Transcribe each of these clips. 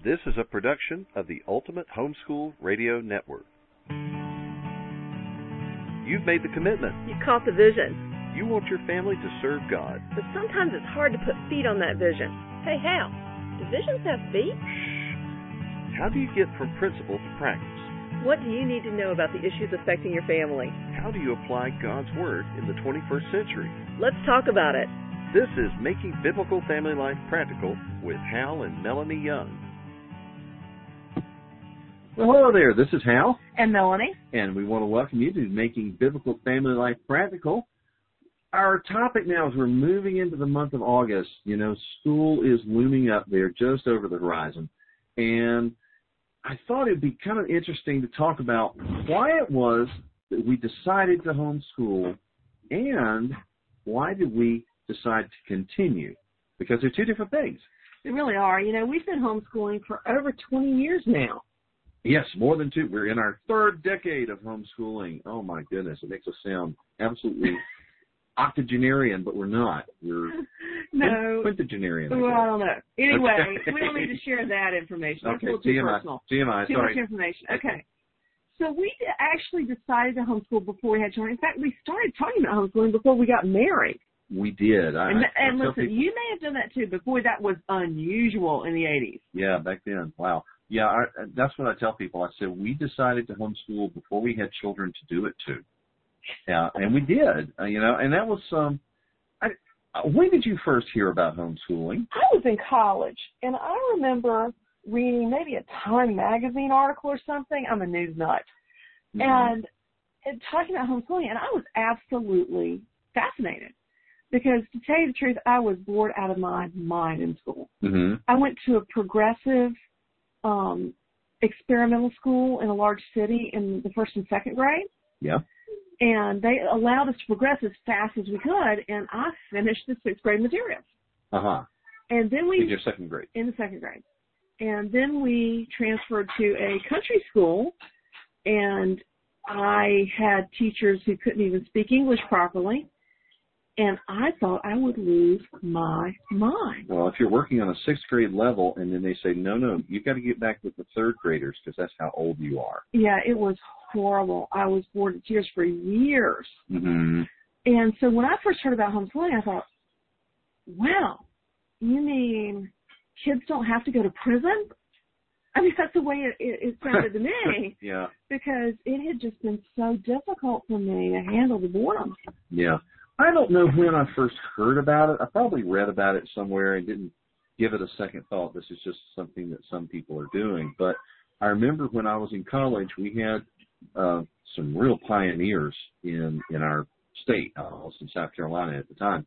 This is a production of the Ultimate Homeschool Radio Network. You've made the commitment. You've caught the vision. You want your family to serve God. But sometimes it's hard to put feet on that vision. Hey, Hal, do visions have feet? Shh. How do you get from principle to practice? What do you need to know about the issues affecting your family? How do you apply God's Word in the 21st century? Let's talk about it. This is Making Biblical Family Life Practical with Hal and Melanie Young. Well, hello there. This is Hal. And Melanie. And we want to welcome you to Making Biblical Family Life Practical. Our topic now is we're moving into the month of August. You know, school is looming up there just over the horizon. And I thought it would be kind of interesting to talk about why it was that we decided to homeschool and why did we decide to continue? Because they're two different things. They really are. You know, we've been homeschooling for over 20 years now. Yes, more than two. We're in our third decade of homeschooling. Oh, my goodness. It makes us sound absolutely octogenarian, but we're not. We're quintogenarian. Well, I don't know. Anyway, we don't need to share that information. That's a little too personal. TMI, too much information. Okay. So we actually decided to homeschool before we had children. In fact, we started talking about homeschooling before we got married. We did. And listen, you may have done that too, but boy, that was unusual in the 80s. Yeah, back then. Wow. Yeah, that's what I tell people. I said we decided to homeschool before we had children to do it too. Yeah, and we did. And that was when did you first hear about homeschooling? I was in college, and I remember reading maybe a Time magazine article or something. I'm a news nut. Mm-hmm. And talking about homeschooling, and I was absolutely fascinated. Because to tell you the truth, I was bored out of my mind in school. Mm-hmm. I went to a progressive experimental school in a large city in the first and second grade. Yeah. And they allowed us to progress as fast as we could, and I finished the sixth grade materials. Uh-huh. And then in your second grade? In the second grade. And then we transferred to a country school, and I had teachers who couldn't even speak English properly. And I thought I would lose my mind. Well, if you're working on a sixth grade level and then they say, no, you've got to get back with the third graders because that's how old you are. Yeah, it was horrible. I was bored to tears for years. Mm-hmm. And so when I first heard about homeschooling, I thought, wow, you mean kids don't have to go to prison? I mean, that's the way it sounded to me. Yeah. Because it had just been so difficult for me to handle the boredom. Yeah. I don't know when I first heard about it. I probably read about it somewhere and didn't give it a second thought. This is just something that some people are doing. But I remember when I was in college, we had some real pioneers in our state. I was in South Carolina at the time,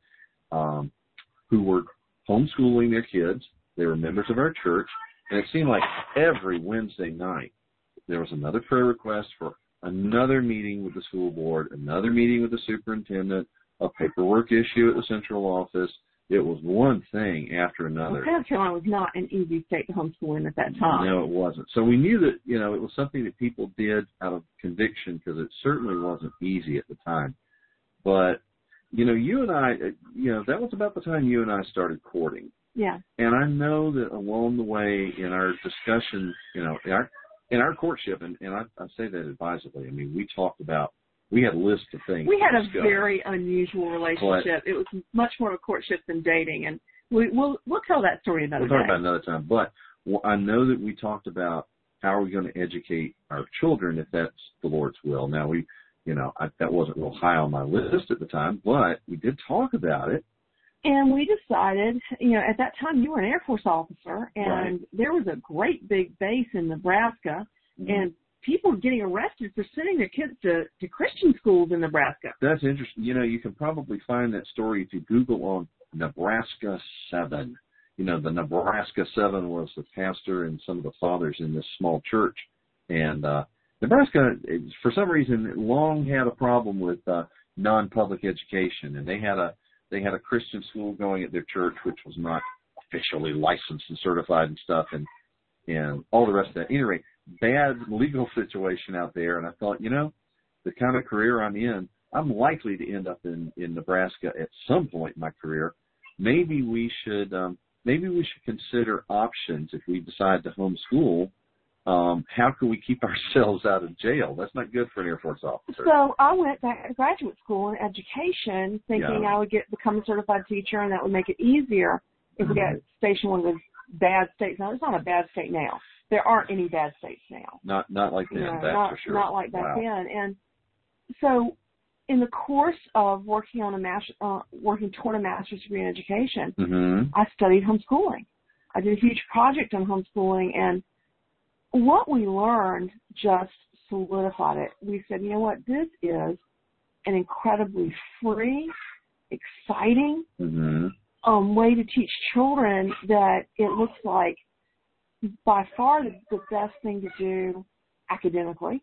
who were homeschooling their kids. They were members of our church. And it seemed like every Wednesday night there was another prayer request for another meeting with the school board, another meeting with the superintendent, a paperwork issue at the central office. It was one thing after another. Well, South Carolina was not an easy state to homeschool in at that time. No, it wasn't. So we knew that, it was something that people did out of conviction because it certainly wasn't easy at the time. But, you and I, that was about the time you and I started courting. Yeah. And I know that along the way in our discussion, in our courtship, and I say that advisedly, I mean, we had a list of things. We had a very unusual relationship. It was much more of a courtship than dating, and we'll tell that story another day. We'll talk about it another time. But I know that we talked about how are we going to educate our children if that's the Lord's will. Now, that wasn't real high on my list at the time, but we did talk about it. And we decided, at that time you were an Air Force officer, and there was a great big base in Nebraska, and people were getting arrested for sending their kids to Christian schools in Nebraska. That's interesting. You can probably find that story if you Google on Nebraska 7. The Nebraska 7 was the pastor and some of the fathers in this small church. And Nebraska, for some reason, long had a problem with non-public education. And they had a Christian school going at their church, which was not officially licensed and certified and stuff, and all the rest of that. Anyway, bad legal situation out there, and I thought, the kind of career I'm in, I'm likely to end up in Nebraska at some point in my career. Maybe we should maybe we should consider options if we decide to homeschool. How can we keep ourselves out of jail? That's not good for an Air Force officer. So I went back to graduate school in education thinking I would become a certified teacher, and that would make it easier if we got stationed one of those bad states. Now, it's not a bad state now. There aren't any bad states now. Not like then, that's for sure. Not like back then. And so in the course of working on working toward a master's degree in education, I studied homeschooling. I did a huge project on homeschooling, and what we learned just solidified it. We said, you know what, this is an incredibly free, exciting way to teach children that it looks like by far the best thing to do academically.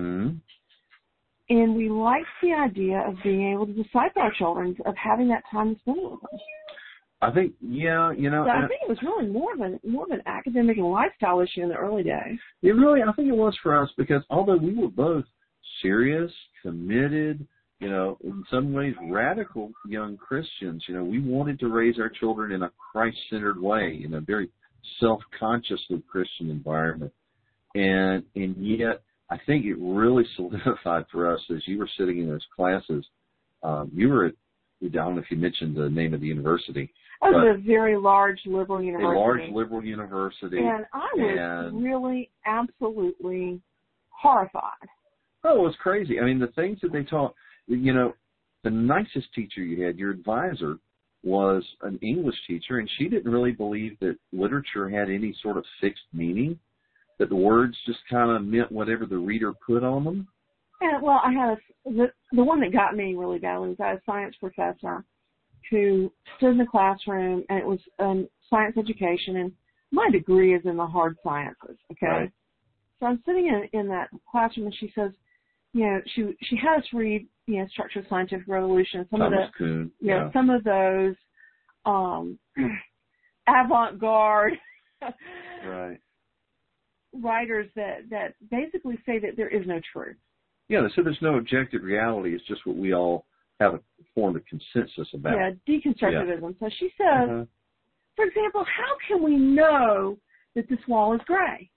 And we liked the idea of being able to disciple our children, of having that time to spend with them. I think, So I think it was really more of an academic and lifestyle issue in the early days. I think it was for us, because although we were both serious, committed, in some ways radical young Christians, we wanted to raise our children in a Christ-centered way, in a very self-consciously Christian environment. And yet, I think it really solidified for us as you were sitting in those classes. You were at, I don't know if you mentioned the name of the university. It was a very large liberal university. A large liberal university. And I was really absolutely horrified. Oh, it was crazy. I mean, the things that they taught, the nicest teacher you had, your advisor, was an English teacher, and she didn't really believe that literature had any sort of fixed meaning, that the words just kind of meant whatever the reader put on them. And, well, I had the one that got me really badly was I had a science professor who stood in the classroom, and it was science education, and my degree is in the hard sciences, okay? Right. So I'm sitting in that classroom, and she says, she had us read, Structure of Scientific Revolution, Thomas Kuhn. Some of those avant-garde writers that basically say that there is no truth. Yeah, they said there's no objective reality. It's just what we all have formed a consensus about. Yeah, deconstructivism. Yeah. So she says, for example, how can we know that this wall is gray?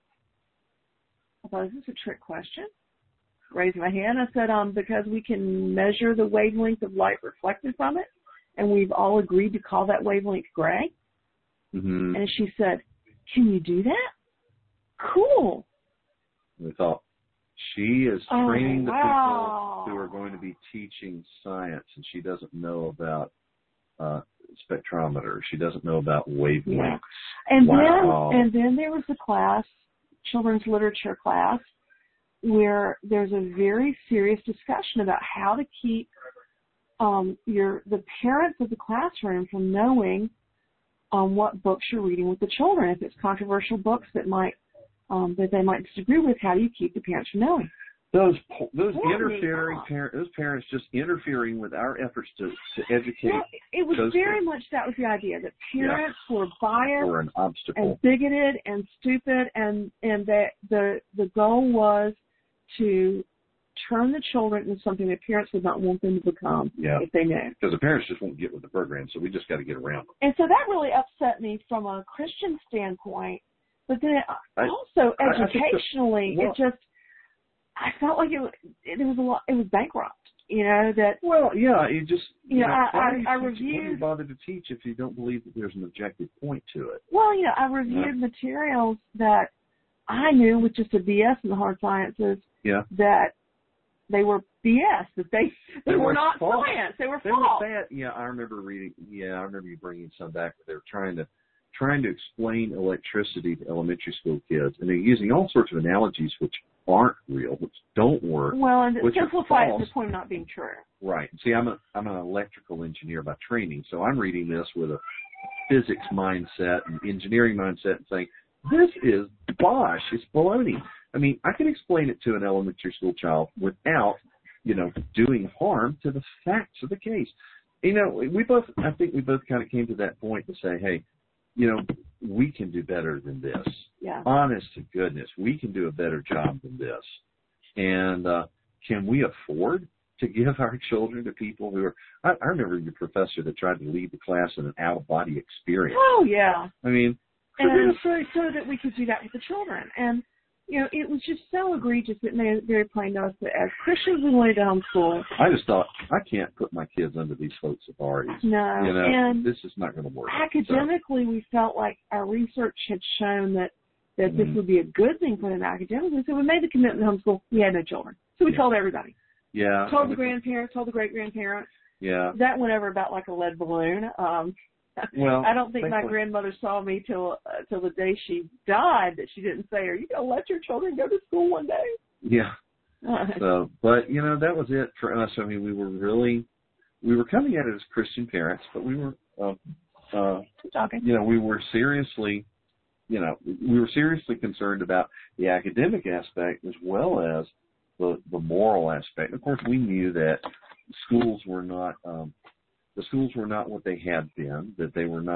I thought, is this a trick question? Raised my hand. I said, because we can measure the wavelength of light reflected from it, and we've all agreed to call that wavelength gray. And she said, can you do that? Cool. We thought, she is training the people who are going to be teaching science, and she doesn't know about spectrometer. She doesn't know about wavelengths. Yeah. And then there was the class, children's literature class, where there's a very serious discussion about how to keep the parents of the classroom from knowing what books you're reading with the children. If it's controversial books that they might disagree with, how do you keep the parents from knowing? Those interfering parents, those parents just interfering with our efforts to educate. Well, it was very much that was the idea, that parents were biased or an obstacle and bigoted and stupid, and that the goal was to turn the children into something that parents would not want them to become if they knew. Because the parents just won't get with the program, so we just got to get around them. And so that really upset me from a Christian standpoint. But then also educationally, I felt like it was a lot. It was bankrupt, that. Well, yeah, you just. I reviewed. Why do you bother to teach if you don't believe that there's an objective point to it? Well, I reviewed materials that I knew with just a BS in the hard sciences. That they were BS. That they were not false. Science. They were false. Yeah, I remember reading. Yeah, I remember you bringing some back. They were trying to explain electricity to elementary school kids, and they're using all sorts of analogies which aren't real, which don't work. Well, and simplify it to the point of not being true. Right. See, I'm an electrical engineer by training, so I'm reading this with a physics mindset and engineering mindset and saying, this is bosh. It's baloney. I mean, I can explain it to an elementary school child without, doing harm to the facts of the case. I think we both kind of came to that point to say, hey, we can do better than this. Yeah. Honest to goodness, we can do a better job than this. And can we afford to give our children to people who are, I remember your professor that tried to lead the class in an out-of-body experience. Oh, yeah. I mean, and so that we could do that with the children. And, you know, it was just so egregious that made it very plain to us that as Christians we wanted to homeschool. I just thought, I can't put my kids under these folks' authorities. No. You know, and this is not going to work. Academically, we felt like our research had shown that this would be a good thing for them academically. So we made the commitment to homeschool. We had no children. So we told everybody. Yeah. Told the grandparents, told the great-grandparents. Yeah. That went over about like a lead balloon. Well, I don't think my grandmother saw me till the day she died that she didn't say, "Are you going to let your children go to school one day?" Yeah. So, but you know, that was it for us. I mean, we were coming at it as Christian parents, but we were, you know, we were seriously concerned about the academic aspect as well as the moral aspect. Of course, we knew that schools were not what they had been, that they were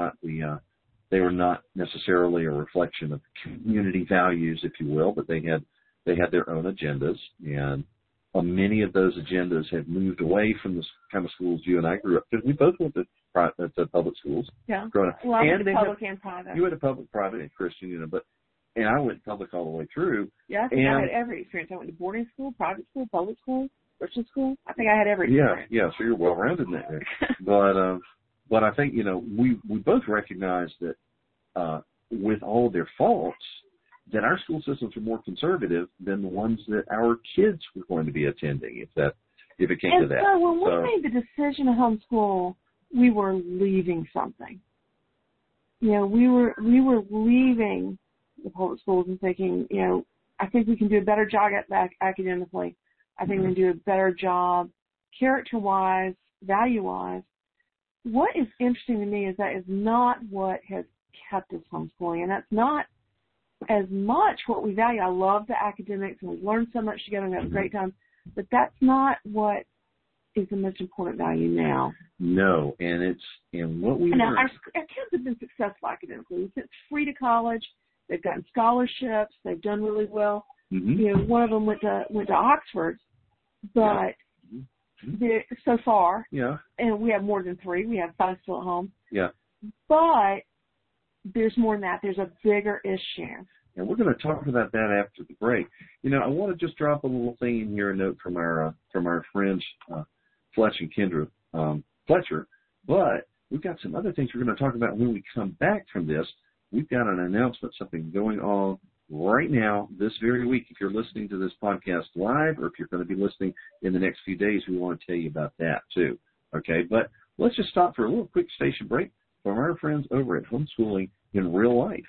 not necessarily a reflection of community values, if you will, but they had their own agendas, and many of those agendas have moved away from the kind of schools you and I grew up, because we both went to public schools. Yeah. Growing up. Well, I went to public and private. You went to public, private, and Christian, you know, and I went public all the way through. Yeah, I think I had every experience. I went to boarding school, private school, public school, Christian school. I think I had every experience. Yeah, so you're well-rounded in that area. But I think, you know, we both recognize that with all of their faults, that our school systems are more conservative than the ones that our kids were going to be attending, if it came to that. And so when we made the decision to homeschool, we were leaving something. You know, we were leaving the public schools and thinking, you know, I think we can do a better job academically. I think we can do a better job character-wise, value-wise. What is interesting to me is that is not what has kept us homeschooling, and that's not as much what we value. I love the academics, and we've learned so much together, and we have a great time, but that's not what is the most important value now. No, and what we now, learned. Our kids have been successful academically. We've sent free to college. They've gotten scholarships. They've done really well. Mm-hmm. You know, one of them went to Oxford, but so far, and we have more than 3. We have 5 still at home. Yeah. But there's more than that. There's a bigger issue. And we're going to talk about that after the break. You know, I want to just drop a little thing in here, a note from our friends Fletch and Kendra Fletcher. But we've got some other things we're going to talk about when we come back from this. We've got an announcement, something going on right now, this very week. If you're listening to this podcast live, or if you're going to be listening in the next few days, we want to tell you about that too. Okay, but let's just stop for a little quick station break from our friends over at Homeschooling in Real Life.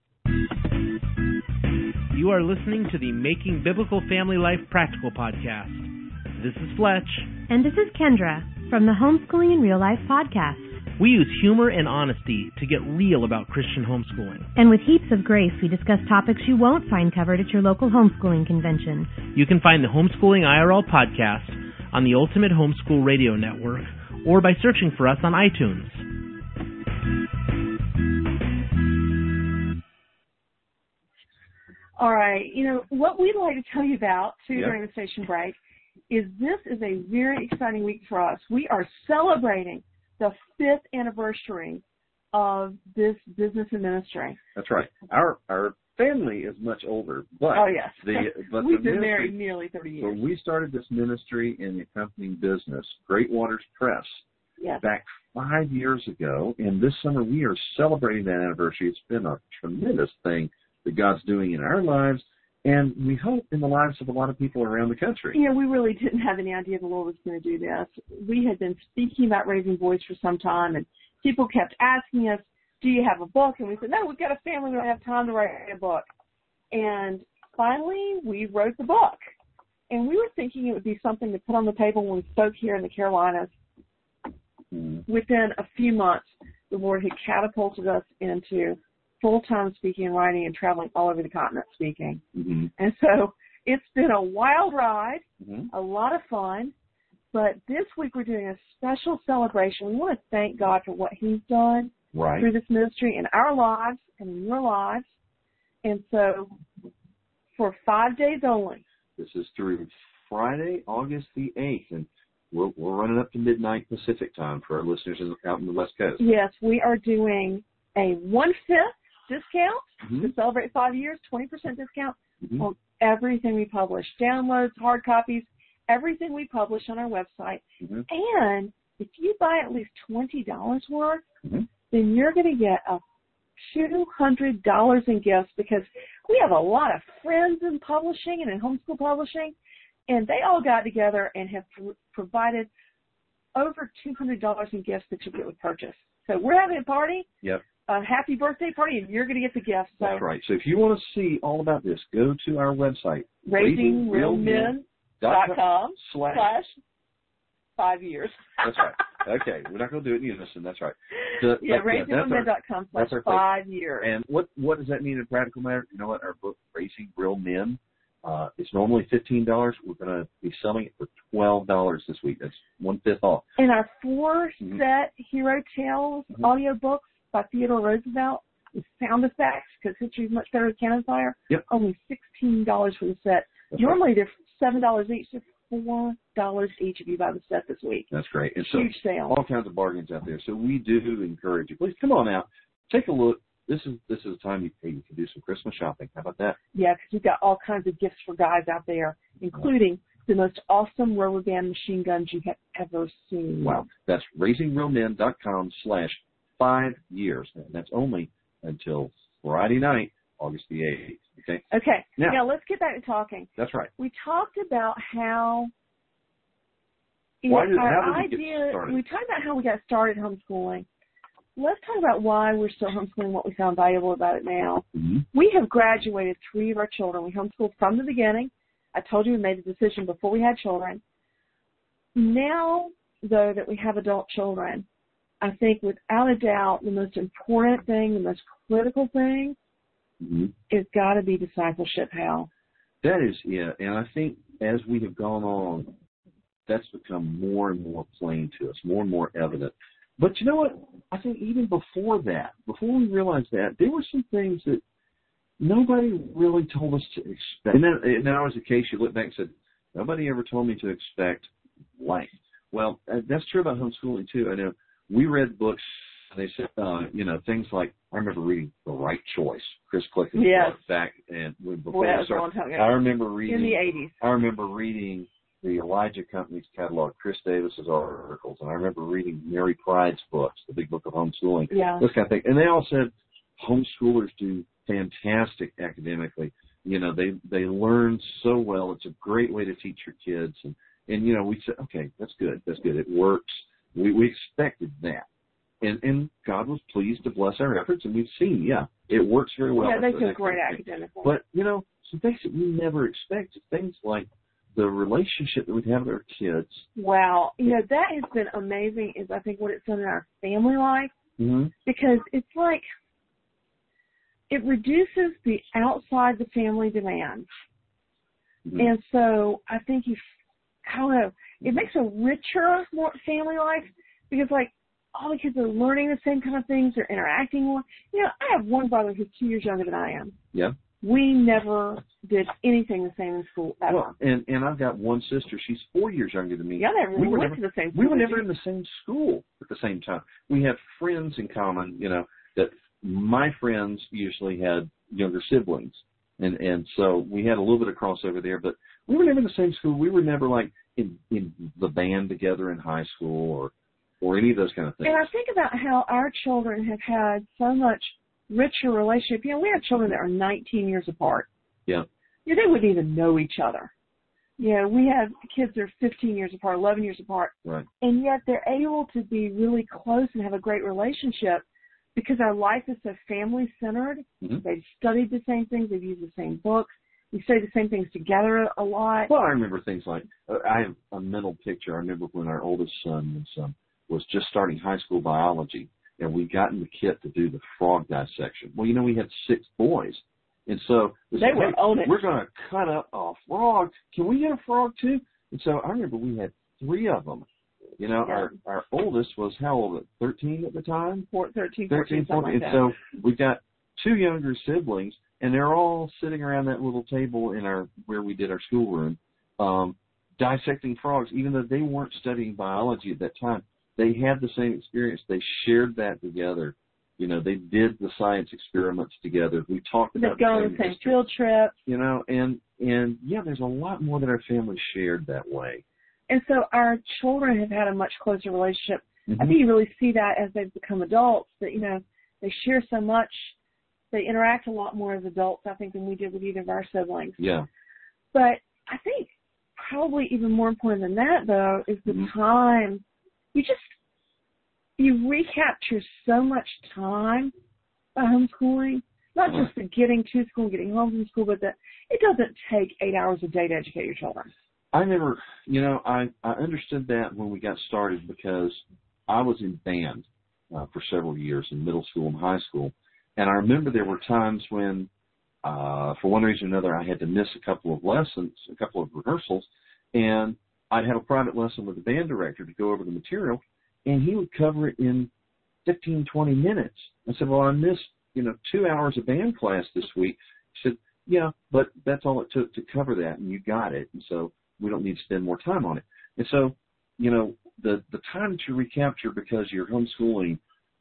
You are listening to the Making Biblical Family Life Practical podcast. This is Fletch. And this is Kendra from the Homeschooling in Real Life podcast. We use humor and honesty to get real about Christian homeschooling. And with heaps of grace, we discuss topics you won't find covered at your local homeschooling convention. You can find the Homeschooling IRL podcast on the Ultimate Homeschool Radio Network or by searching for us on iTunes. All right. You know, what we'd like to tell you about, too, during the station break, is this is a very exciting week for us. We are celebrating the 5th anniversary of this business and ministry. That's right. Our family is much older, but we've been married nearly 30 years. When we started this ministry in the accompanying business, Great Waters Press, back 5 years ago, and this summer we are celebrating that anniversary. It's been a tremendous thing that God's doing in our lives, and we hope in the lives of a lot of people around the country. Yeah, we really didn't have any idea the Lord was going to do this. We had been speaking about raising boys for some time, and people kept asking us, do you have a book? And we said, no, we've got a family. We don't have time to write a book. And finally, we wrote the book. And we were thinking it would be something to put on the table when we spoke here in the Carolinas. Within a few months, the Lord had catapulted us into full-time speaking and writing and traveling all over the continent speaking. Mm-hmm. And so it's been a wild ride, a lot of fun. But this week we're doing a special celebration. We want to thank God for what He's done through this ministry in our lives and in your lives. And so for 5 days only. This is through Friday, August the 8th. And we're running up to midnight Pacific time for our listeners out in the West Coast. Yes, we are doing a 1/5 discount to celebrate 5 years, 20% discount on everything we publish, downloads, hard copies, everything we publish on our website. And if you buy at least $20 worth, then you're going to get a $200 in gifts, because we have a lot of friends in publishing and in homeschool publishing, and they all got together and have provided over $200 in gifts that you get with purchase. So we're having a party. Yep. A happy birthday party, and you're going to get the gifts. So. That's right. So if you want to see all about this, go to our website, raisingrealmen.com/5 years. That's right. Okay, we're not going to do it in unison. That's right. raisingrealmen.com/5 years. And what does that mean in practical matter? You know what? Our book, Raising Real Men, it's normally $15. We're going to be selling it for $12 this week. That's 1/5 off. And our 4-set Hero Tales audiobooks by Theodore Roosevelt with sound effects, because history is much better with Cannon Fire. Only $16 for the set. Normally they're $7 each. They're $4 each if you buy the set this week. That's great. And huge sale. All kinds of bargains out there. So we do encourage you. Please come on out. Take a look. This is a time you can do some Christmas shopping. How about that? Yeah, because we've got all kinds of gifts for guys out there, including the most awesome rubber band machine guns you have ever seen. Wow. That's raisingrealmen.com/5 years. And that's only until Friday night, August the 8th. Okay. Now let's get back to talking. That's right. We talked about how we talked about how we got started homeschooling. Let's talk about why we're still homeschooling, what we found valuable about it now. We have graduated 3 of our children. We homeschooled from the beginning. I told you we made the decision before we had children. Now, though, that we have adult children, I think without a doubt the most important thing, the most critical thing, is got to be discipleship, Hal. That is, and I think as we have gone on, that's become more and more plain to us, more and more evident. But you know what? I think even before that, before we realized that, there were some things that nobody really told us to expect. And then now as a case, you look back and said, nobody ever told me to expect life. Well, that's true about homeschooling, too. I know we read books, and they said, things like, I remember reading The Right Choice, Chris Clicken's book back, and before I started, I remember reading, in the 80s. I remember reading the Elijah Company's catalog, Chris Davis's articles, and I remember reading Mary Pride's books, The Big Book of Homeschooling, this kind of thing. And they all said homeschoolers do fantastic academically. They learn so well. It's a great way to teach your kids. And we said, okay, that's good. It works. We expected that. And God was pleased to bless our efforts, and we've seen, it works very well. Yeah, they do great academically. But, some things that we never expected, things like the relationship that we have with our kids. Wow. That has been amazing, is I think what it's done in our family life. Because it's like it reduces the outside the family demands. And so I think it makes a richer, more family life, because all the kids are learning the same kind of things, they're interacting more. I have one brother who's 2 years younger than I am. Yeah. We never did anything the same in school ever. Well, and I've got one sister. She's 4 years younger than me. Yeah, we went to the same school. We were never in the same school at the same time. We have friends in common, that my friends usually had younger siblings. And so we had a little bit of crossover there, but we were never in the same school. We were never in the band together in high school or any of those kind of things. And I think about how our children have had so much richer relationship. We have children that are 19 years apart. Yeah. They wouldn't even know each other. We have kids that are 15 years apart, 11 years apart. Right. And yet they're able to be really close and have a great relationship because our life is so family-centered. They've studied the same things. They've used the same books. We study the same things together a lot. Well, I remember things like, I have a mental picture. I remember when our oldest son was just starting high school biology, and we got in the kit to do the frog dissection. Well, we had 6 boys. And so they were on it. We're going to cut up a frog. Can we get a frog too? And so I remember we had 3 of them. Our oldest was how old? 13 at the time? 13, 14. And so we've got 2 younger siblings, and they're all sitting around that little table where we did our schoolroom. dissecting frogs, even though they weren't studying biology at that time. They had the same experience. They shared that together. You know, they did the science experiments together. We talked about go on the same field trips. You know, and yeah, there's a lot more that our family shared that way. And so our children have had a much closer relationship. I think you really see that as they've become adults, that, you know, they share so much. They interact a lot more as adults, I think, than we did with either of our siblings. Yeah. But I think probably even more important than that, though, is the time. You recapture so much time by homeschooling, not just the getting to school, getting home from school, but that it doesn't take 8 hours a day to educate your children. I never, you know, I understood that when we got started because I was in band for several years in middle school and high school. And I remember there were times when, for one reason or another, I had to miss a couple of lessons, a couple of rehearsals, and I'd have a private lesson with the band director to go over the material, and he would cover it in 15, 20 minutes. I said, well, I missed, 2 hours of band class this week. He said, yeah, but that's all it took to cover that, and you got it, and so we don't need to spend more time on it. And so, the time that you recapture because you're homeschooling,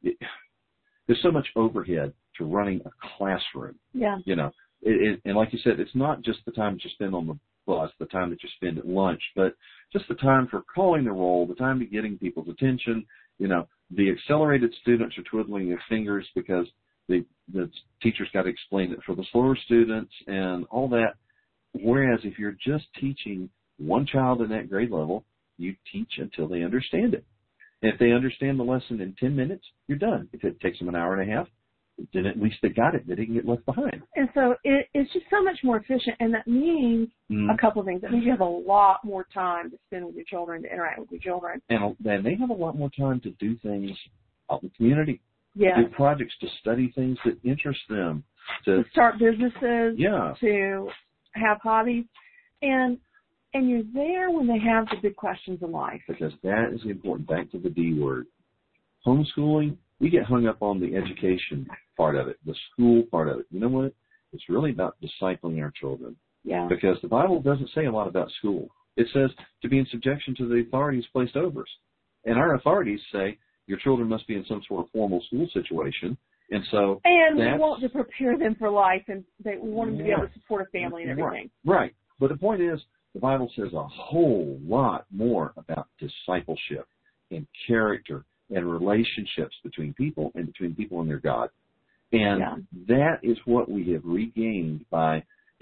there's so much overhead to running a classroom. Yeah. And like you said, it's not just the time that you spend on the bus, the time that you spend at lunch, but just the time for calling the roll, the time to getting people's attention. The accelerated students are twiddling their fingers because the teacher's got to explain it for the slower students and all that. Whereas if you're just teaching one child in that grade level, you teach until they understand it. And if they understand the lesson in 10 minutes, you're done. If it takes them an hour and a half, then at least they got it. They didn't get left behind. And so it's just so much more efficient, and that means a couple of things. That means you have a lot more time to spend with your children, to interact with your children. And they have a lot more time to do things out in the community. Yeah. To do projects, to study things that interest them. To start businesses. Yeah. To have hobbies. And you're there when they have the big questions in life. Because that is important. Back to the D word. Homeschooling, we get hung up on the education part of it, the school part of it. You know what? It's really about discipling our children. Yeah. Because the Bible doesn't say a lot about school. It says to be in subjection to the authorities placed over us. And our authorities say your children must be in some sort of formal school situation. And so we want to prepare them for life, and we want them to be able to support a family and everything. Right. But the point is, the Bible says a whole lot more about discipleship and character and relationships between people and between people and their God. And that is what we have regained by,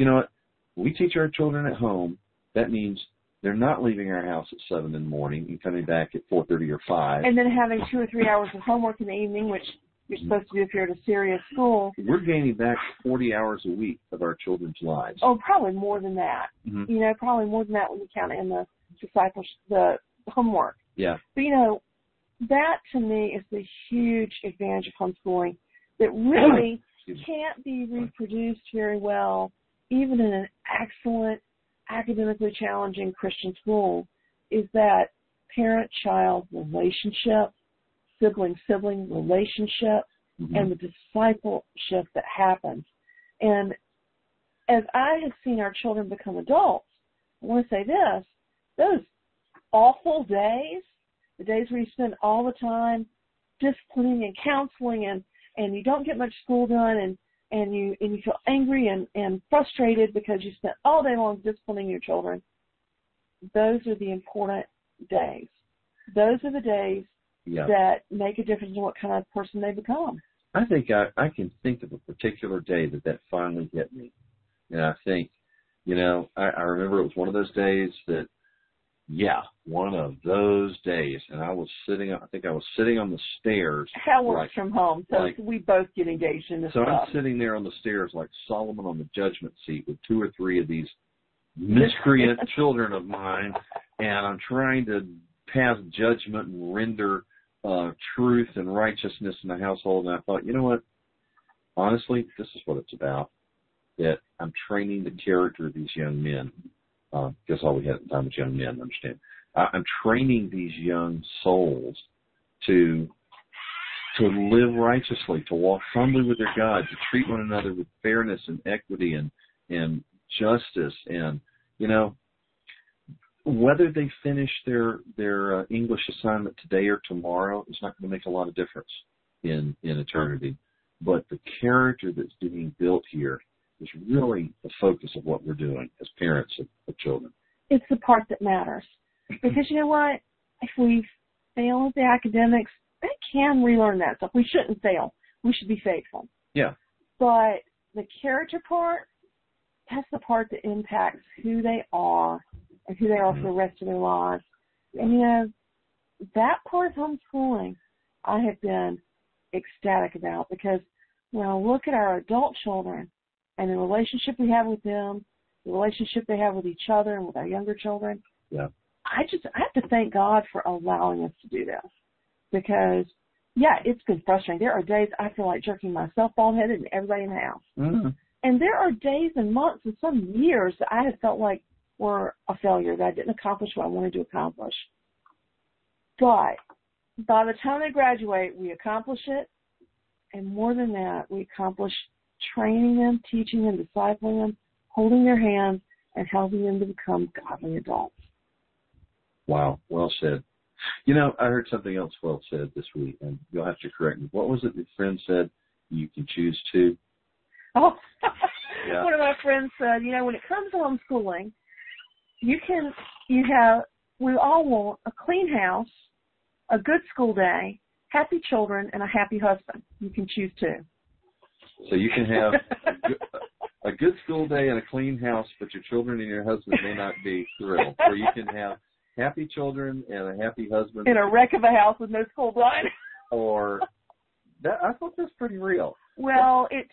we teach our children at home. That means they're not leaving our house at 7 in the morning and coming back at 4:30 or 5. And then having 2 or 3 hours of homework in the evening, which you're supposed to do if you're at a serious school. We're gaining back 40 hours a week of our children's lives. Oh, probably more than that. Mm-hmm. Probably more than that when you count in the the homework. Yeah. But, that to me is the huge advantage of homeschooling that really can't be reproduced very well, even in an excellent, academically challenging Christian school, is that parent-child relationship, sibling-sibling relationship, and the discipleship that happens. And as I have seen our children become adults, I want to say this, those awful days, the days where you spend all the time disciplining and counseling and you don't get much school done and you feel angry and frustrated because you spent all day long disciplining your children, those are the important days. Those are the days that make a difference in what kind of person they become. I think I can think of a particular day that finally hit me. And I think, I remember it was one of those days that, one of those days. And I was sitting on the stairs. Hal works from home, so we both get engaged in this stuff. I'm sitting there on the stairs like Solomon on the judgment seat with 2 or 3 of these miscreant children of mine, and I'm trying to pass judgment and render truth and righteousness in the household. And I thought, you know what? Honestly, this is what it's about. That I'm training the character of these young men. Because all we had at the time was young men, understand. I'm training these young souls to live righteously, to walk humbly with their God, to treat one another with fairness and equity and justice. And, Whether they finish their English assignment today or tomorrow is not going to make a lot of difference in eternity. But the character that's being built here is really the focus of what we're doing as parents of children. It's the part that matters. Because you know what? If we fail at the academics, they can relearn that stuff. We shouldn't fail. We should be faithful. Yeah. But the character part, that's the part that impacts who they are and who they are for the rest of their lives. And, you know, that part of homeschooling I have been ecstatic about, because when I look at our adult children and the relationship we have with them, the relationship they have with each other and with our younger children, yeah, I have to thank God for allowing us to do this. Because, yeah, it's been frustrating. There are days I feel like jerking myself bald-headed and everybody in the house. Mm-hmm. And there are days and months and some years that I have felt like were a failure, that I didn't accomplish what I wanted to accomplish. But by the time they graduate, we accomplish it. And more than that, we accomplish training them, teaching them, discipling them, holding their hands, and helping them to become godly adults. Wow, well said. You know, I heard something else well said this week, and you'll have to correct me. What was it your friend said? You can choose to? Oh, yeah. One of my friends said, you know, when it comes to homeschooling, we all want a clean house, a good school day, happy children, and a happy husband. You can choose to. So you can have a good school day and a clean house, but your children and your husband may not be thrilled. Or you can have happy children and a happy husband. In a wreck of a house with no school done. Or that, I thought that's pretty real. Well, there's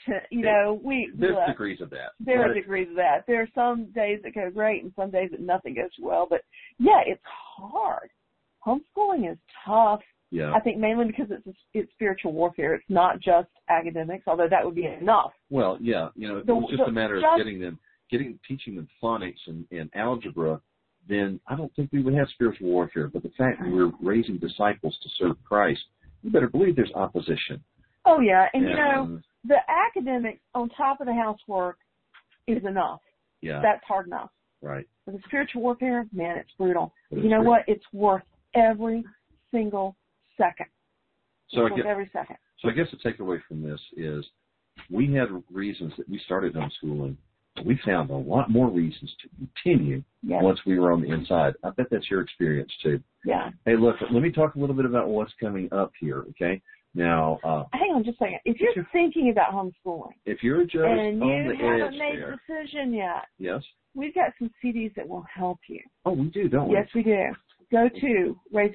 degrees of that. There are degrees of that. There are some days that go great and some days that nothing goes well. But, yeah, it's hard. Homeschooling is tough. Yeah. I think mainly because it's spiritual warfare. It's not just academics, although that would be enough. Well, yeah, you know, if it was just a matter of teaching them phonics and algebra, then I don't think we would have spiritual warfare. But the fact that we're raising disciples to serve Christ, you better believe there's opposition. Oh, yeah. And, you know, the academics on top of the housework is enough. Yeah. That's hard enough. Right. But the spiritual warfare, man, it's brutal. But you know what? It's worth every single second. Every second. So I guess the takeaway from this is we had reasons that we started homeschooling, but we found a lot more reasons to continue once we were on the inside. I bet that's your experience too. Yeah. Hey, look, let me talk a little bit about what's coming up here, okay? Now, hang on just a second. If you're thinking about homeschooling, if you're just and on the edge, you haven't made a decision yet, yes, we've got some CDs that will help you. Oh, we do, don't we? Yes, we do. Go to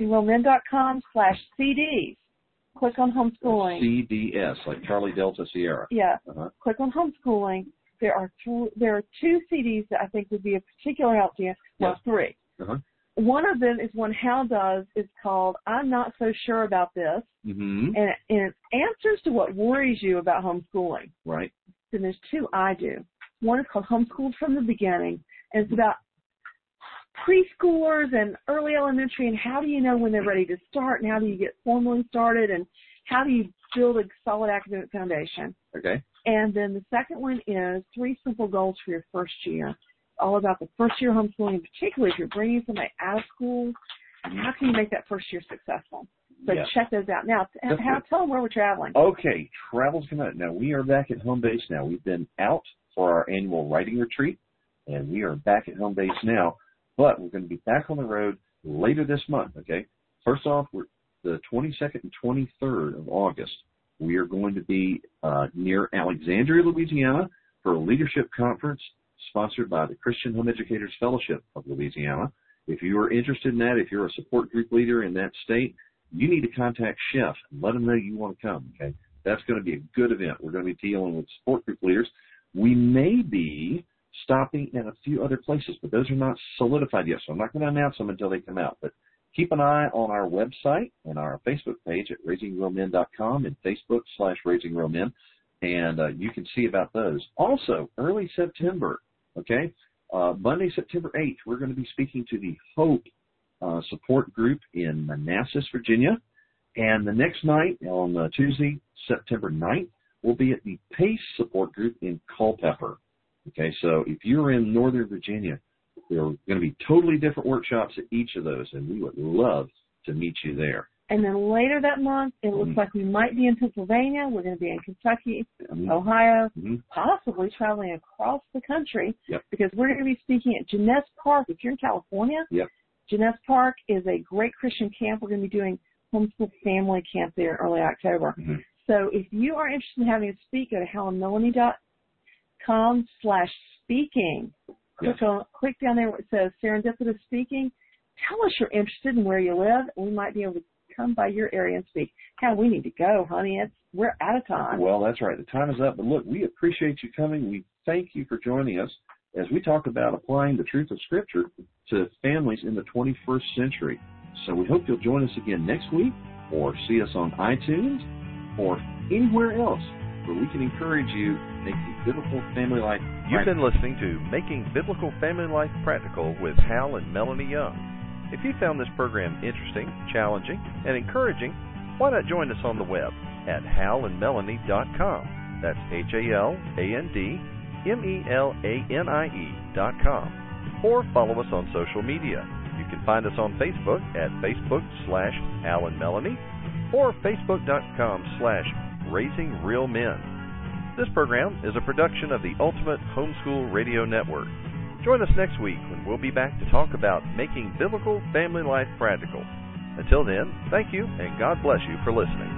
raisingrealmen.com/CDs. Click on homeschooling. CDS, like Charlie Delta Sierra. Yeah. Click on homeschooling. There are two CDs that I think would be of particular help to you. Well, three. One of them is one Hal does. It's called I'm Not So Sure About This. Mm-hmm. And it answers to what worries you about homeschooling. Right. Then there's two I do. One is called Homeschooled from the Beginning, and it's about preschoolers and early elementary and how do you know when they're ready to start and how do you get formally started and how do you build a solid academic foundation. Okay. And then the second one is 3 simple goals for your first year. All about the first year homeschooling, particularly if you're bringing somebody out of school, and how can you make that first year successful. So check those out. Now, tell them where we're traveling. Okay, travel's coming up. Now, we are back at home base now. We've been out for our annual writing retreat, and we are back at home base now. But we're going to be back on the road later this month, okay? First off, we're the 22nd and 23rd of August. We are going to be near Alexandria, Louisiana for a leadership conference sponsored by the Christian Home Educators Fellowship of Louisiana. If you are interested in that, if you're a support group leader in that state, you need to contact Chef and let them know you want to come, okay? That's going to be a good event. We're going to be dealing with support group leaders. We may be stopping at a few other places, but those are not solidified yet, so I'm not going to announce them until they come out. But keep an eye on our website and our Facebook page at raisingrealmen.com and Facebook/raisingrealmen, and you can see about those. Also, early September, okay, Monday, September 8th, we're going to be speaking to the Hope support group in Manassas, Virginia, and the next night, on Tuesday, September 9th, we'll be at the PACE support group in Culpeper. Okay, so if you're in Northern Virginia, There are going to be totally different workshops at each of those, and we would love to meet you there. And then later that month, it looks like we might be in Pennsylvania. We're going to be in Kentucky, Ohio, possibly traveling across the country because we're going to be speaking at Jeunesse Park. If you're in California, Jeunesse Park is a great Christian camp. We're going to be doing homeschool family camp there in early October. So if you are interested in having a speak, go to HalenMelanie.com/speaking. Click down there where it says Serendipitous Speaking. Tell us you're interested in where you live, and we might be able to come by your area and speak. Hal, we need to go, honey. We're out of time. Well, that's right. The time is up. But look, we appreciate you coming. We thank you for joining us as we talk about applying the truth of Scripture to families in the 21st century. So we hope you'll join us again next week, or see us on iTunes, or anywhere else where we can encourage you to make the biblical family life practical. You've been listening to Making Biblical Family Life Practical with Hal and Melanie Young. If you found this program interesting, challenging, and encouraging, why not join us on the web at halandmelanie.com. That's HalandMelanie.com. Or follow us on social media. You can find us on Facebook at Facebook/HalandMelanie or Facebook.com/RaisingRealMen. This program is a production of the Ultimate Homeschool Radio Network. Join us next week when we'll be back to talk about making biblical family life practical. Until then, thank you and God bless you for listening.